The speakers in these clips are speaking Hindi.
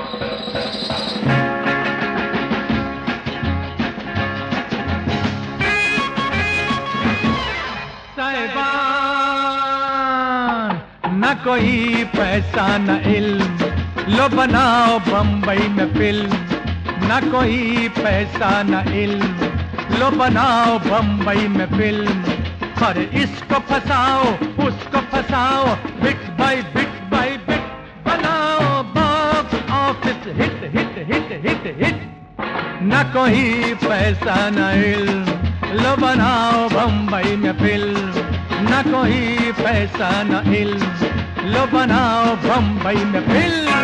न कोई पैसा न इल्म, लो बनाओ बम्बई में फिल्म। न कोई पैसा न इल्म, लो बनाओ बम्बई में फिल्म। पर इसको फंसाओ उसको फंसाओ, बिट बाय बिट बनाओ box office hit hit hit hit hit. न कोई पैसा न इल्म, लो बनाओ बम्बई में फिल्म। न कोई पैसा न इल्म, लो बनाओ बम्बई में फिल्म।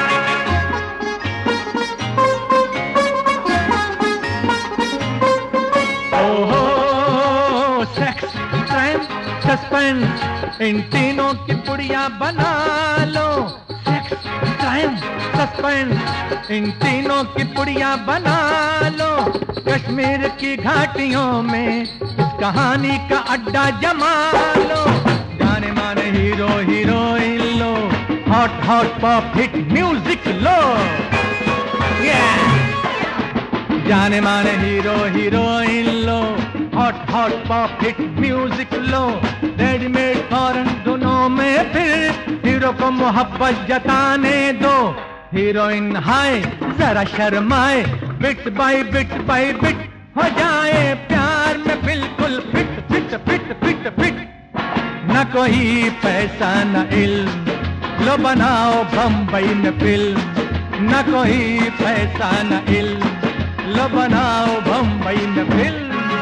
ओहो सेक्स क्राइम सस्पेंस, इन तीनों की पुड़िया बना लो। सेक्स क्राइम सस्पेंस, इन तीनों की पुड़िया बना लो। कश्मीर की घाटियों में इस कहानी का अड्डा जमा लो। जाने माने हीरो हीरोइन लो, hot hot pop hit music लो। जाने माने हीरो हीरोइन लो, hot hot pop hit music लो। रेडीमेड फॉरेन दोनों में फिर हीरो को मोहब्बत जताने दो। हीरोइन हाय जरा शर्माए, बिट बाय बिट हो जाए प्यार में बिल्कुल fit fit fit fit fit. न कोई पैसा न इल्म, लो बनाओ बम्बई में फिल्म। न कोई पैसा न इल्म, लो बनाओ बम्बई में फिल्म।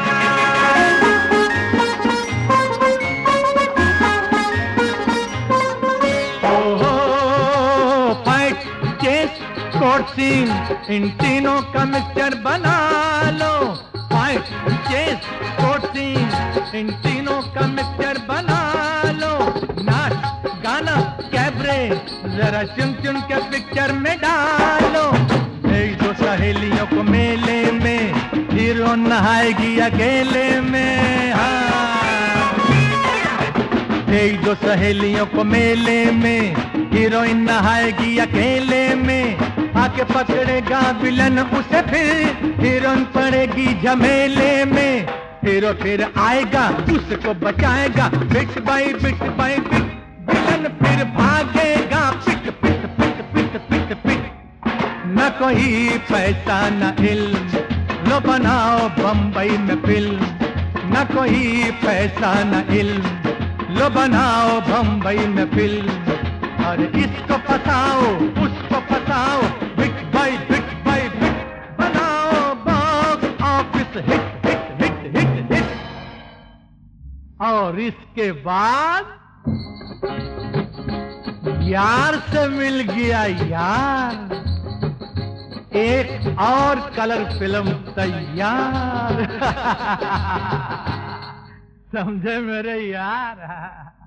ओहो फाइट चेस कोर्ट सीन, इन तीनों का मिक्सचर बना लो। फाइट चेस कोर्ट सीन, इन तीनों का मिक्सचर बना लो। नाच गाना कैबरे जरा चुन चुन के पिक्चर में डालो। एक दो सहेलियों को मेले में, हीरो नहाएगी अकेले में। हाँ एक दो सहेलियों को मेले में, हीरोइन नहाएगी अकेले में। आके पकड़ेगा विलन उसे फिर, हीरोइन पड़ेगी झमेले में। हीरो फिर आएगा उसको बचाएगा, बिट बाय बिट विलन फिर भागेगा पिट पिट पिट पिट पिट पिट। न कोई पैसा न इल्म, लो बनाओ बम्बई में फिल्म। न कोई पैसा न इल्म, लो बनाओ बम्बई में फिल्म। और इसको फंसाओ उसको फंसाओ, बिट बाय बिट बनाओ box office hit hit hit hit hit. और इसके बाद यार से मिल गया यार, एक और कलर फिल्म तैयार। समझे मेरे यार।